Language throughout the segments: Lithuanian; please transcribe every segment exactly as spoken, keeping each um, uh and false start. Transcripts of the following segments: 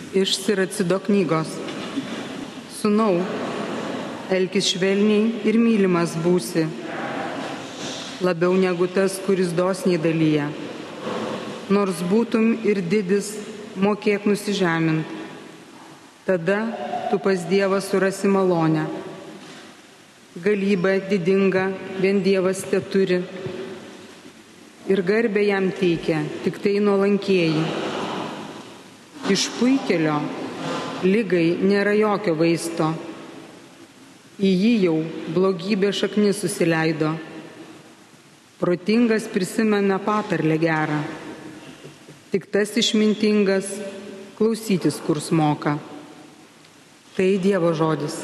Iš Siracido knygos. Sūnau, elkis švelniai ir mylimas būsi, labiau negu tas, kuris dosniai dalyja. Nors būtum ir didis, mokėk nusižemint. Tada tu pas Dievą surasi malonę. Galybę didingą vien Dievas teturi ir garbę jam teikia tik tai nuolankieji. Iš puikelio lygai nėra jokio vaisto. Į jį jau blogybė šaknis susileido. Protingas prisimena patarlę gerą. Tik tas išmintingas klausytis kurs moka. Tai Dievo žodis.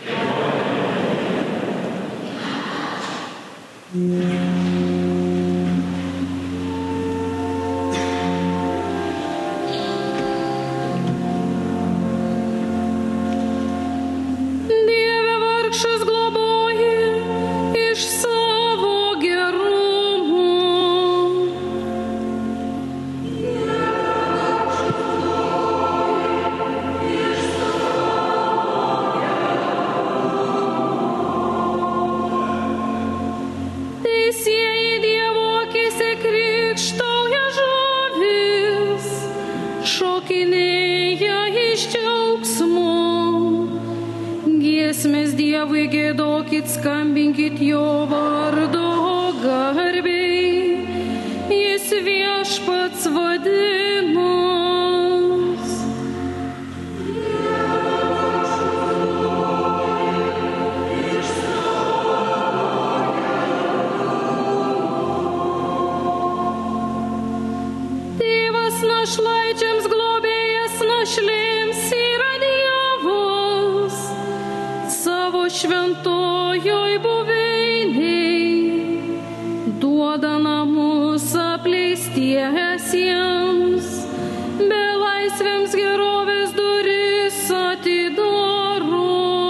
Skambinkit jo vardo garbei, jis viešpats vadinas. Tėvas našlaičiams, globėjas našlėms yra Dievas, savo šventojoj buveiniai duoda namus apleistiesiems, belaisviams gerovės duris atidaro.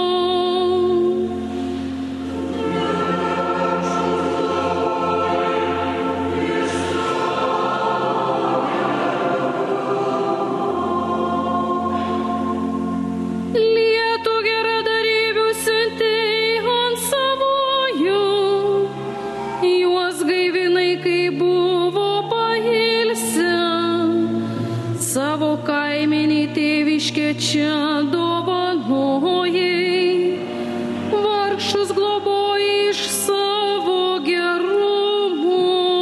Lietų geradarybių siuntei ant savųjų, juos gaivinai, kai buvo pailsę, savo kaimenį tėviškę čia dovanojai, vargšus globojai iš savo gerumo.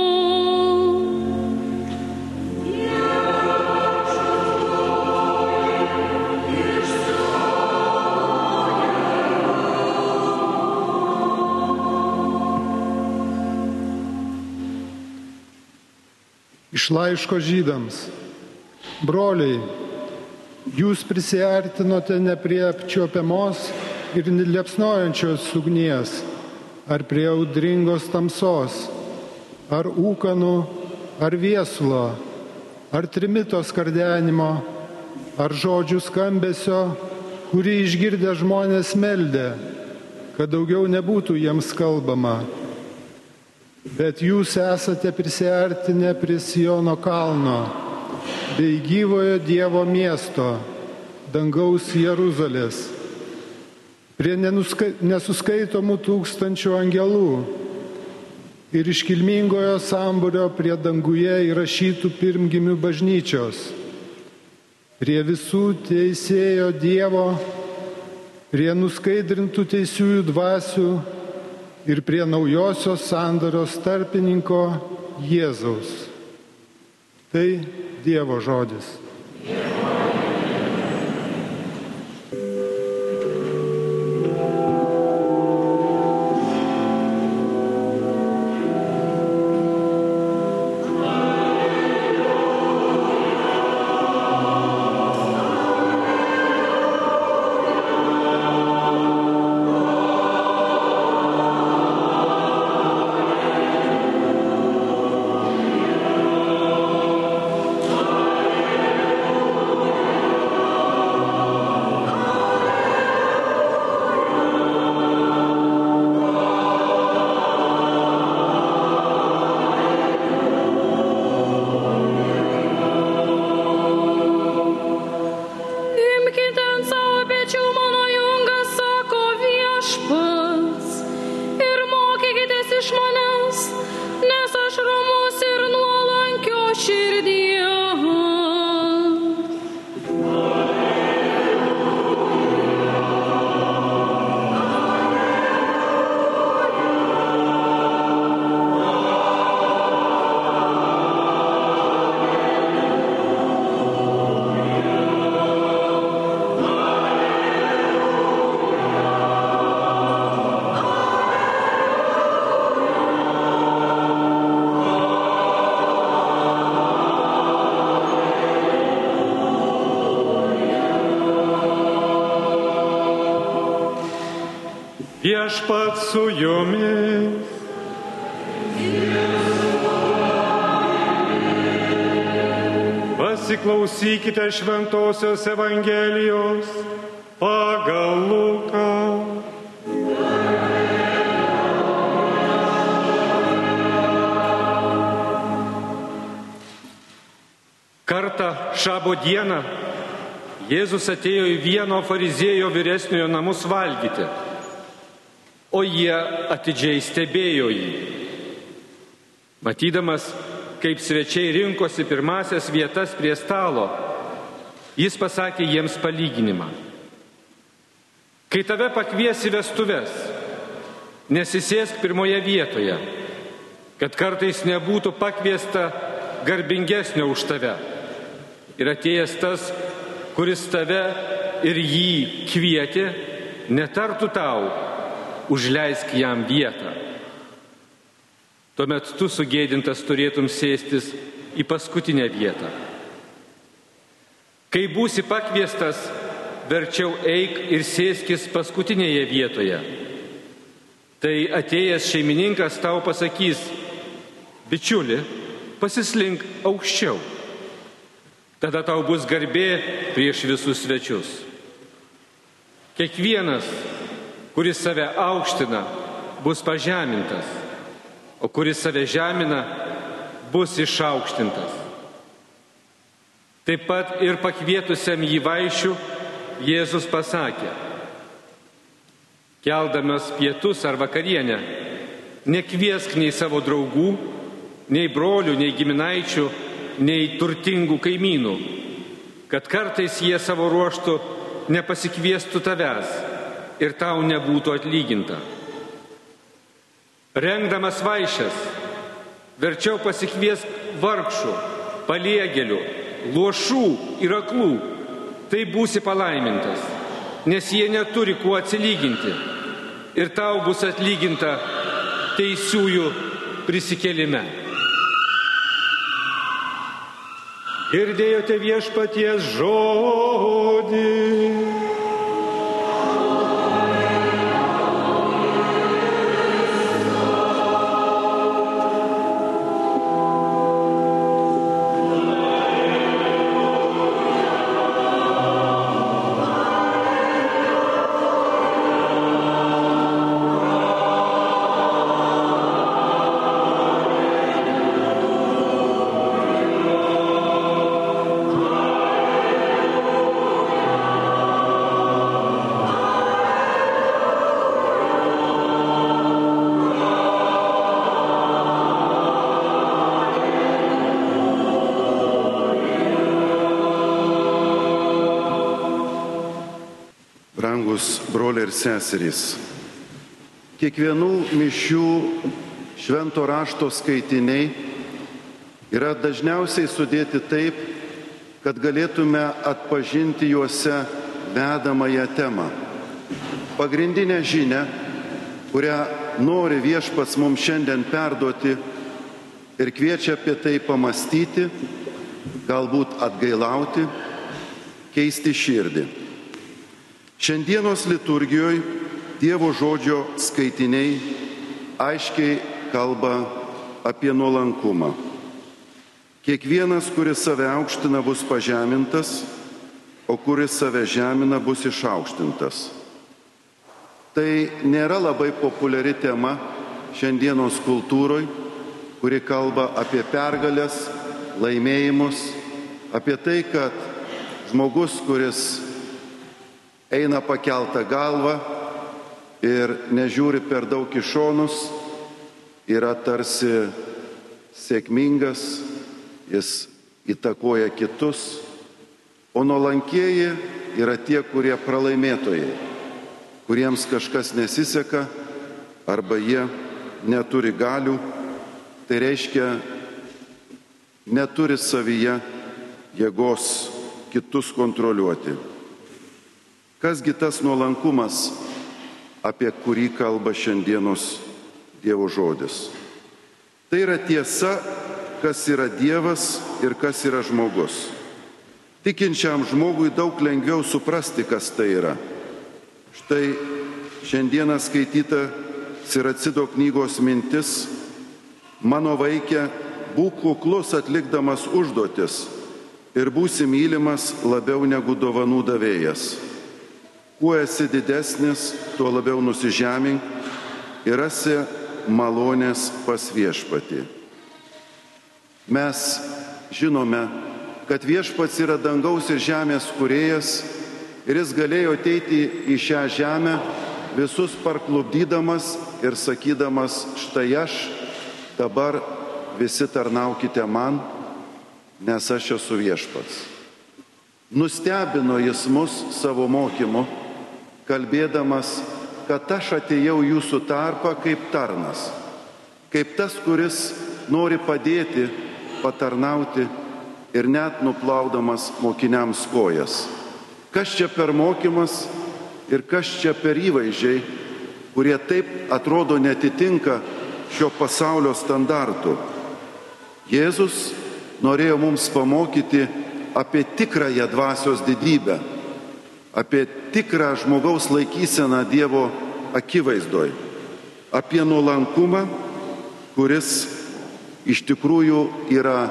Iš laiško žydams. Broliai, jūs prisiartinote ne prie apčiuopiamos ir liepsnojančios ugnies, ar prie audringos tamsos, ar ūkanų, ar viesulo, ar trimito skardenimo, ar žodžių skambesio, kurį išgirdę žmonės meldė, kad daugiau nebūtų jiems kalbama. Bet jūs esate prisiartinę prie Siono kalno, bei gyvojo Dievo miesto, dangaus Jeruzalės, prie nenuska... nesuskaitomų tūkstančių angelų ir iškilmingojo sambūrio prie danguje įrašytų pirmgimių bažnyčios, prie visų teisėjo Dievo, prie nuskaidrintų teisiųjų dvasių ir prie naujosios sandoros tarpininko Jėzaus. Tai Dievo žodis. Amen. Uždėkite ant savo pečių mano jungą, sako Viešpats, ir mokykitės iš manęs, nes aš ramus ir nuolankio širdies. Viešpats su jumis. Pasiklausykite Šventosios Evangelijos pagal Luką. Kartą šabo dieną Jėzus atėjo į vieno farizėjo vyresniojo namus valgyti, o jie atidžiai stebėjo jį. Matydamas, kaip svečiai rinkosi pirmasias vietas prie stalo, jis pasakė jiems palyginimą. Kai tave pakvies į vestuves, nesisėsk pirmoje vietoje, kad kartais nebūtų pakviesta garbingesnio už tave. Ir atėjęs tas, kuris tave ir jį kvietė, netartų tau, užleisk jam vietą. Tuomet tu sugėdintas turėtum sėstis į paskutinę vietą. Kai būsi pakviestas, verčiau eik ir sėskis paskutinėje vietoje. Tai atėjęs šeimininkas tau pasakys: bičiuli, pasislink aukščiau. Tada tau bus garbė prieš visus svečius. Kiekvienas, kuris save aukština, bus pažemintas, o kuris save žemina, bus išaukštintas. Taip pat ir pakvietusiam jį vaišių Jėzus pasakė: keldamas pietus ar vakarienę, nekviesk nei savo draugų, nei brolių, nei giminaičių, nei turtingų kaimynų, kad kartais jie savo ruožtu nepasikviestų tavęs ir tau nebūtų atlyginta. Rengdamas vaišes, verčiau pasikviesk vargšų, paliegėlių, luošų ir aklų, tai būsi palaimintas, nes jie neturi kuo atsilyginti ir tau bus atlyginta teisiųjų prisikėlime. Girdėjote Viešpaties žodį. Broliai ir seserys, kiekvienų mišių švento rašto skaitiniai yra dažniausiai sudėti taip, kad galėtume atpažinti juose vedamąją temą. Pagrindinę žinią, kurią nori Viešpats mums šiandien perduoti ir kviečia apie tai pamastyti, galbūt atgailauti, keisti širdį. Šiandienos liturgijoje Dievo žodžio skaitiniai aiškiai kalba apie nuolankumą. Kiekvienas, kuris save aukština, bus pažemintas, o kuris save žemina, bus išaukštintas. Tai nėra labai populiari tema šiandienos kultūroje, kuri kalba apie pergalės, laimėjimus, apie tai, kad žmogus, kuris eina pakeltą galvą ir nežiūri per daug į šonus, yra tarsi sėkmingas, jis įtakoja kitus, o nuolankieji yra tie, kurie pralaimėtojai, kuriems kažkas nesiseka arba jie neturi galių, tai reiškia neturi savyje jėgos kitus kontroliuoti. Kasgi tas nuolankumas, apie kurį kalba šiandienos Dievo žodis? Tai yra tiesa, kas yra Dievas ir kas yra žmogus. Tikinčiam žmogui daug lengviau suprasti, kas tai yra. Štai šiandieną skaityta Siracido knygos mintis: mano vaike, būk kuklus atlikdamas užduotis ir būsi mylimas labiau negu dovanų davėjas. Kuo esi didesnis, tuo labiau nusižemink ir rasi malonės pas viešpatį. Mes žinome, kad viešpats yra dangaus ir žemės kūrėjas ir jis galėjo ateiti į šią žemę visus parklupdydamas ir sakydamas: štai aš, dabar visi tarnaukite man, nes aš esu viešpats. Nustebino jis mus savo mokymu, kalbėdamas, kad aš atėjau jūsų tarpą kaip tarnas, kaip tas, kuris nori padėti, patarnauti ir net nuplaudamas mokiniams kojas. Kas čia per mokymas ir kas čia per įvaizdžiai, kurie taip atrodo netitinka šio pasaulio standartų? Jėzus norėjo mums pamokyti apie tikrąją dvasios didybę, apie tikrą žmogaus laikyseną Dievo akivaizdoj, apie nuolankumą, kuris iš tikrųjų yra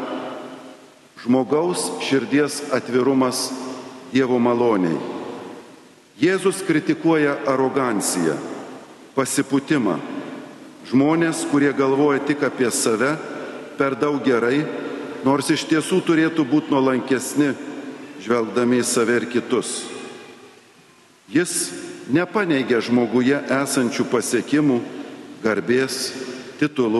žmogaus širdies atvirumas Dievo maloniai. Jėzus kritikuoja aroganciją, pasipūtimą, žmonės, kurie galvoja tik apie save, per daug gerai, nors iš tiesų turėtų būti nuolankesni, žvelgdami į save ir kitus. Jis nepaneigia žmoguje esančių pasiekimų, garbės, titulų,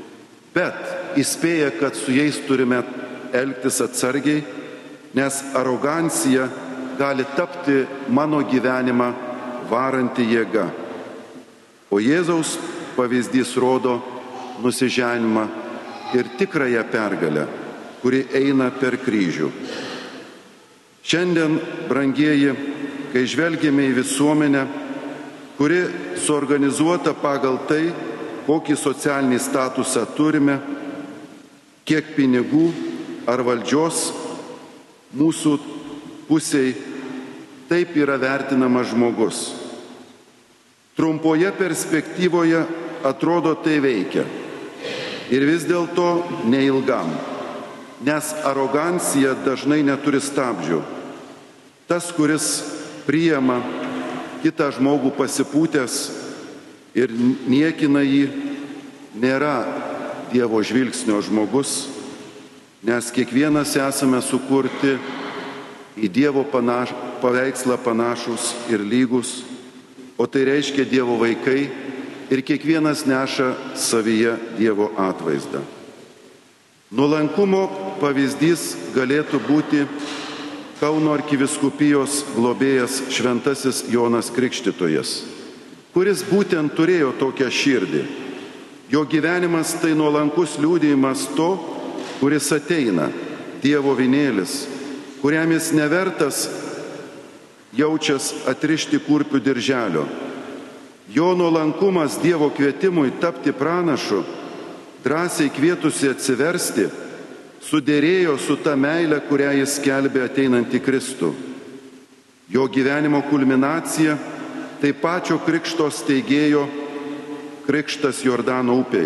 bet įspėja, kad su jais turime elgtis atsargiai, nes arogancija gali tapti mano gyvenimą varanti jėga. O Jėzaus pavyzdys rodo nusižeminimą ir tikrąją pergalę, kuri eina per kryžių. Šiandien, brangieji, kai žvelgėme į visuomenę, kuri suorganizuota pagal tai, kokį socialinį statusą turime, kiek pinigų ar valdžios mūsų pusiai, taip yra vertinamas žmogus. Trumpoje perspektyvoje atrodo tai veikia. Ir vis dėlto neilgam, nes arogancija dažnai neturi stabdžių. Tas, kuris priima kitą žmogų pasipūtęs ir niekina jį, nėra Dievo žvilgsnio žmogus, nes kiekvienas esame sukurti į Dievo panaš, paveikslą panašus ir lygus, o tai reiškia Dievo vaikai ir kiekvienas neša savyje Dievo atvaizdą. Nuolankumo pavyzdys galėtų būti Kauno arkivyskupijos globėjas šventasis Jonas Krikštytojas, kuris būtent turėjo tokią širdį. Jo gyvenimas tai nuolankus liudijimas to, kuris ateina, Dievo vinėlis, kuriam jis nevertas jaučias atrišti kurpių dirželio. Jo nuolankumas Dievo kvietimui tapti pranašu, drąsiai kvietusi atsiversti, sudėrėjo su ta meile, kurią jis skelbė ateinantį Kristų. Jo gyvenimo kulminacija tai pačio krikšto steigėjo krikštas Jordano upei.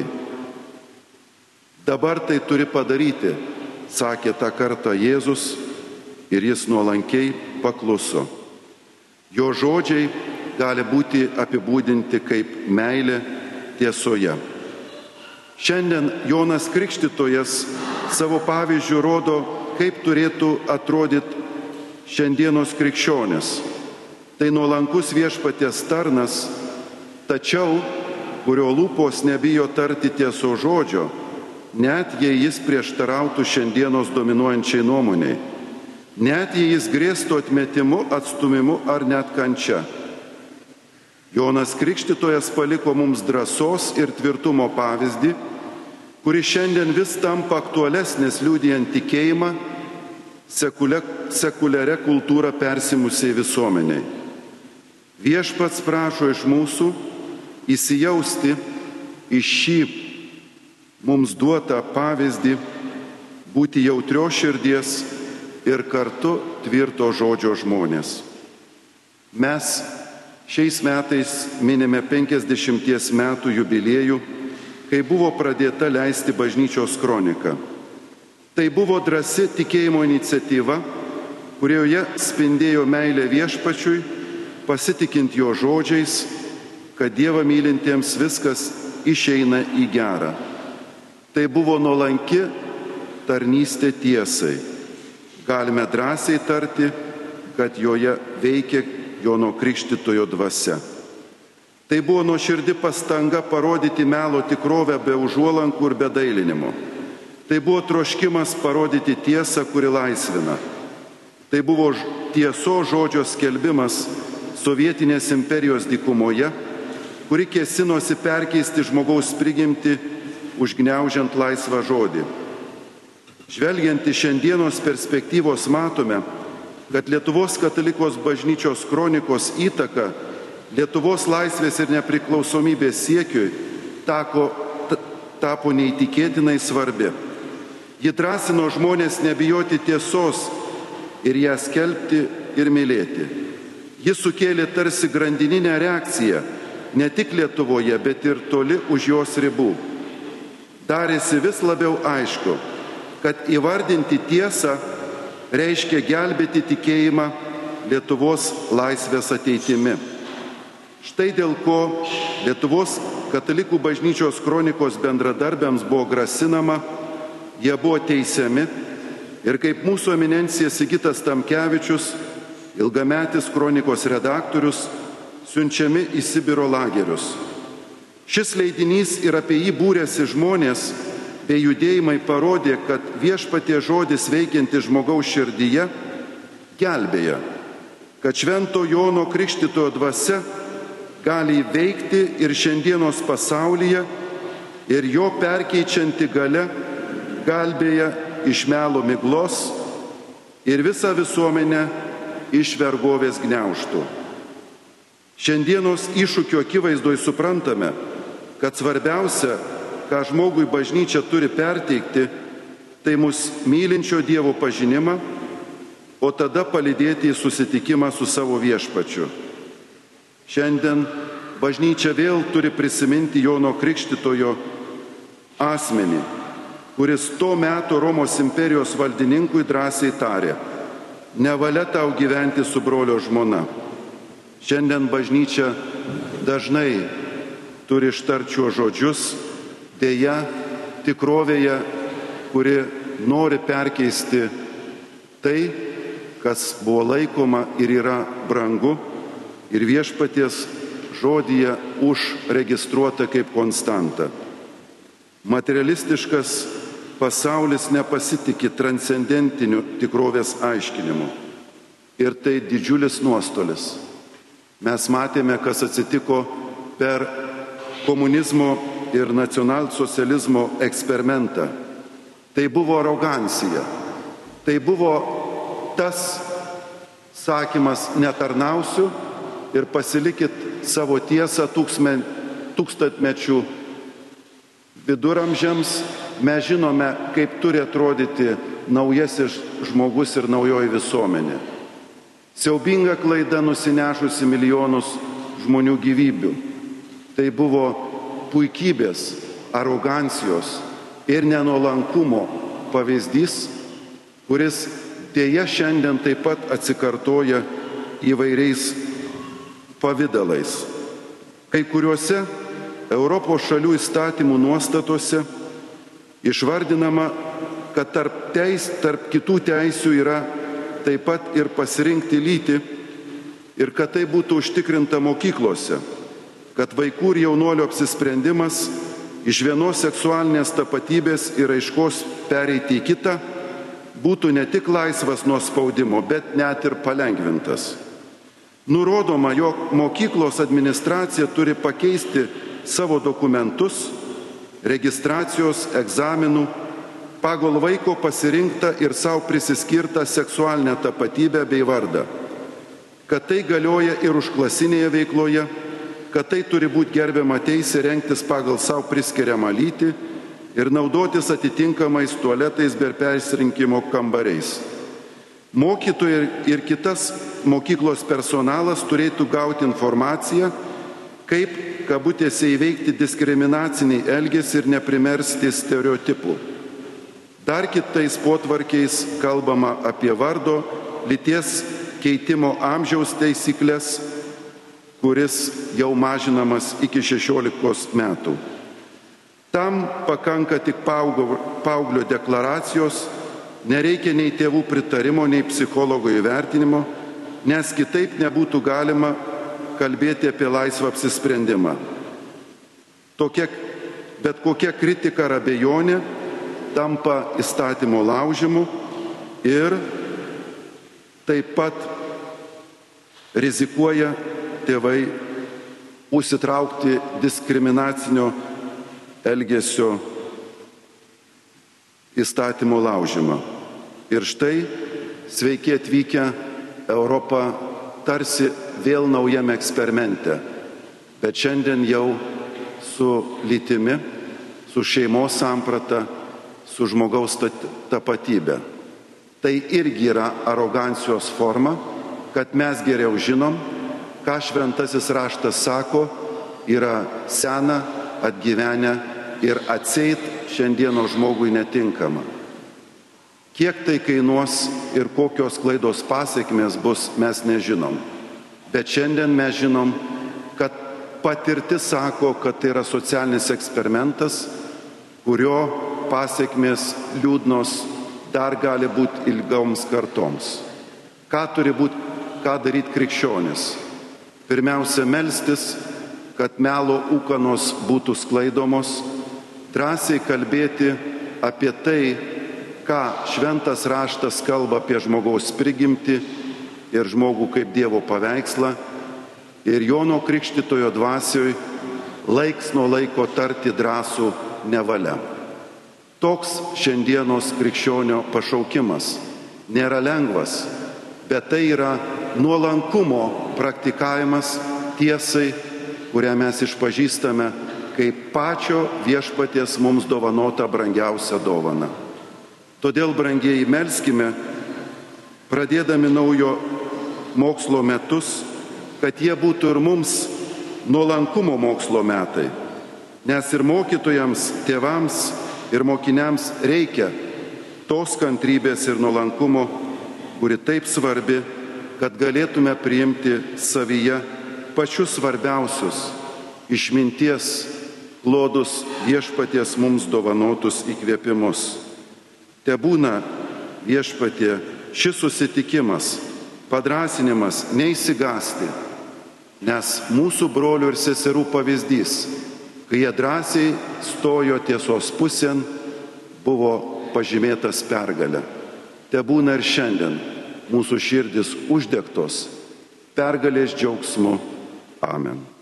Dabar tai turi padaryti, sakė tą kartą Jėzus, ir jis nuolankiai pakluso. Jo žodžiai gali būti apibūdinti kaip meilė tiesoje. Šiandien Jonas Krikštytojas savo pavyzdžių rodo, kaip turėtų atrodyti šiandienos krikščionis. Tai nuolankus Viešpaties tarnas, tačiau kurio lūpos nebijo tarti tiesos žodžio, net jei jis prieštarautų šiandienos dominuojančiai nuomoniai, net jei jis grėstų atmetimu, atstumimu ar net kančia. Jonas Krikštytojas paliko mums drąsos ir tvirtumo pavyzdį, kuris šiandien vis tampa aktualesnis liudijant tikėjimą sekuliaria kultūra persimusiai visuomeniai. Viešpats prašo iš mūsų įsijausti į šį mums duotą pavyzdį, būti jautrios širdies ir kartu tvirto žodžio žmonės. Mes šiais metais minime penkiasdešimties metų jubiliejų, kai buvo pradėta leisti bažnyčios kroniką. Tai buvo drąsi tikėjimo iniciatyva, kurioje spindėjo meilė Viešpačiui, pasitikint jo žodžiais, kad Dievą mylintiems viskas išeina į gerą. Tai buvo nuolanki tarnystė tiesai. Galime drąsiai tarti, kad joje veikia Jono Krikštytojo dvasia. Tai buvo nuoširdi pastanga parodyti melo tikrovę be užuolankų ir be dailinimo. Tai buvo troškimas parodyti tiesą, kuri laisvina. Tai buvo tiesos žodžio skelbimas sovietinės imperijos dykumoje, kuri kėsinosi perkeisti žmogaus prigimtį, užgniaužiant laisvą žodį. Žvelgiant iš šiandienos perspektyvos matome, kad Lietuvos katalikos bažnyčios kronikos įtaka Lietuvos laisvės ir nepriklausomybės siekiui tako, tapo neįtikėtinai svarbi. Ji drąsino žmonės nebijoti tiesos ir ją skelbti ir mylėti. Ji sukėlė tarsi grandininę reakciją ne tik Lietuvoje, bet ir toli už jos ribų. Darėsi vis labiau aišku, kad įvardinti tiesą reiškia gelbėti tikėjimą Lietuvos laisvės ateitimi. Štai dėl ko Lietuvos katalikų bažnyčios kronikos bendradarbiams buvo grasinama, jie buvo teisiami ir kaip mūsų eminencija Sigitas Tamkevičius, ilgametis kronikos redaktorius, siunčiami į Sibiro lagerius. Šis leidinys ir apie jį būrėsi žmonės bei judėjimai parodė, kad Viešpaties žodis veikianti žmogaus širdyje gelbėja, kad Švento Jono Krikštytojo dvasia gali veikti ir šiandienos pasaulyje ir jo perkeičianti galia gelbėja iš melo miglos ir visą visuomenę iš vergovės gniaužtų. Šiandienos iššūkio akivaizdoj suprantame, kad svarbiausia, ką žmogui bažnyčia turi perteikti, tai mus mylinčio Dievo pažinimą, o tada palydėti į susitikimą su savo Viešpačiu. Šiandien bažnyčia vėl turi prisiminti Jono Krikštytojo asmenį, kuris to meto Romos imperijos valdininkui drąsiai tarė: nevalia tau gyventi su brolio žmona. Šiandien bažnyčia dažnai turi ištarčios žodžius, dėja tikrovėje, kuri nori perkeisti tai, kas buvo laikoma ir yra brangu, ir Viešpaties žodyje užregistruota kaip konstanta. Materialistiškas pasaulis nepasitikė transcendentiniu tikrovės aiškinimu. Ir tai didžiulis nuostolis. Mes matėme, kas atsitiko per komunizmo ir nacionalsocializmo eksperimentą. Tai buvo arogancija. Tai buvo tas sakymas: netarnausiu ir pasilikit savo tiesą tūkstantmečių viduramžiams. Mes žinome, kaip turi atrodyti naujasis žmogus ir naujoji visuomenė. Siaubinga klaida nusinešusi milijonus žmonių gyvybių. Tai buvo puikybės, arogancijos ir nenuolankumo pavyzdys, kuris dėja šiandien taip pat atsikartoja įvairiais pavydalais. Kai kuriuose Europos šalių įstatymų nuostatose išvardinama, kad tarp, teis, tarp kitų teisių yra taip pat ir pasirinkti lytį, ir kad tai būtų užtikrinta mokyklose, kad vaikų ir jaunuolių apsisprendimas iš vienos seksualinės tapatybės ir aiškos pereiti į kitą būtų ne tik laisvas nuo spaudimo, bet net ir palengvintas. Nurodoma, jog mokyklos administracija turi pakeisti savo dokumentus, registracijos egzaminų, pagal vaiko pasirinktą ir savo prisiskirtą seksualinę tapatybę bei vardą, kad tai galioja ir užklasinėje veikloje, kad tai turi būti gerbiama teisė rengtis pagal savo priskiriamą lytį ir naudotis atitinkamais tualetais bei persirinkimo kambariais. Mokytojai ir kitas mokyklos personalas turėtų gauti informaciją, kaip, kabutėse, įveikti diskriminacinį elgesį ir neprimersti stereotipų. Dar kitais potvarkiais kalbama apie vardo, lyties keitimo amžiaus taisyklės, kuris jau mažinamas iki šešiolikos metų. Tam pakanka tik paauglio deklaracijos, nereikia nei tėvų pritarimo, nei psichologo įvertinimo, nes kitaip nebūtų galima kalbėti apie laisvą apsisprendimą. Tokia, bet kokia kritika ar abejonė tampa įstatymo laužimu ir taip pat rizikuoja tėvai užsitraukti diskriminacinio elgesio įstatymo laužimą. Ir štai, sveiki atvykę, Europa tarsi vėl naujame eksperimente, bet šiandien jau su lytimi, su šeimos samprata, su žmogaus tapatybė. Tai irgi yra arogancijos forma, kad mes geriau žinom, ką šventasis raštas sako, yra sena, atgyvenę ir atseit šiandieno žmogui netinkama. Kiek tai kainuos ir kokios klaidos pasiekmės bus, mes nežinom. Bet šiandien mes žinom, kad patirtis sako, kad tai yra socialinis eksperimentas, kurio pasiekmės liūdnos dar gali būti ilgoms kartoms. Ką turi būti, ką daryti krikščionis? Pirmiausia, melstis, kad melo ūkanos būtų sklaidomos, drąsiai kalbėti apie tai, ką šventas raštas kalba apie žmogaus prigimtį ir žmogų kaip Dievo paveikslą, ir Jono Krikštytojo dvasioj laiks nuo laiko tarti drąsų nevalia. Toks šiandienos krikščionio pašaukimas nėra lengvas, bet tai yra nuolankumo praktikavimas tiesai, kurią mes išpažįstame kaip pačio viešpaties mums dovanota brangiausia dovana. Todėl, brangieji, melskime, pradėdami naujo mokslo metus, kad jie būtų ir mums nuolankumo mokslo metai, nes ir mokytojams, tėvams ir mokiniams reikia tos kantrybės ir nuolankumo, kuri taip svarbi, kad galėtume priimti savyje pačius svarbiausius išminties klodus viešpaties mums dovanotus įkvėpimus. Tebūna viešpatie šis susitikimas, padrąsinimas neišsigąsti, nes mūsų brolių ir seserų pavyzdys, kai jie drąsiai stojo tiesos pusėn, buvo pažymėtas pergalę. Tebūna ir šiandien mūsų širdis uždegtos pergalės džiaugsmu. Amen.